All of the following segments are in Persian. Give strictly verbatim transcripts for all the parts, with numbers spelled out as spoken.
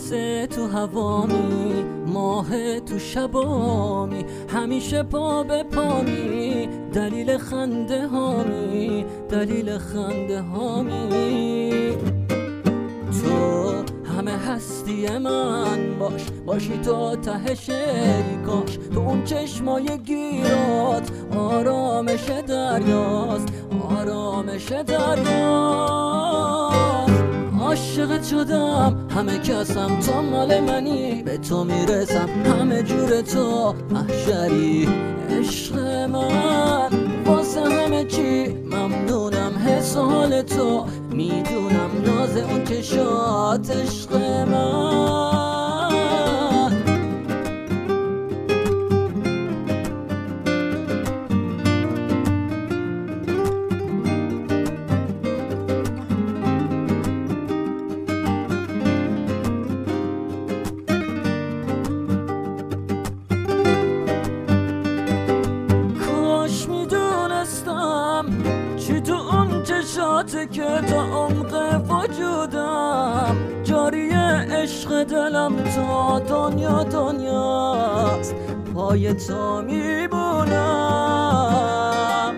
نفس تو هوامی، ماه تو شبامی، همیشه پا به پامی، دلیل خنده هامی، دلیل خنده هامی. تو همه هستی من باش، باشی تو ته شیکاش، تو اون چشمای گیرات آرامش دریاست، آرامش دریاست. عاشقت شدم همه کسم، تو مال منی به تو میرسم، همه جور تو محشری. عشق من واسه همه چی ممنونم، حس و حال تو میدونم، ناز اون چشات عشق من. چی تو اون چشاته که تا عمق وجودم جاری عشق دلم تا دنیا دنیاست، پای تو میمونم.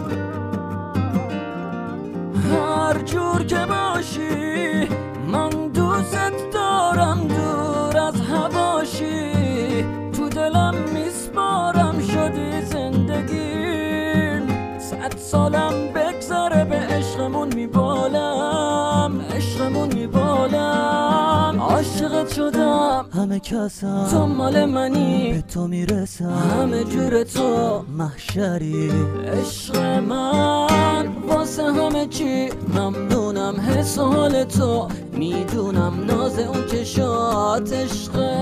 هر جور که باشی من دوست دارم، دور از هواشی تو دلم میسپارم، شدی زندگیم صد سالم بگذره به عشقمون میبالم، عشقمون میبالم. عاشقت شدم همه کسم، تو مال منی به تو میرسم، همه جور تو محشری. عشق من واسه همه چی ممنونم، حس و حال تو میدونم، ناز اون چشات عشق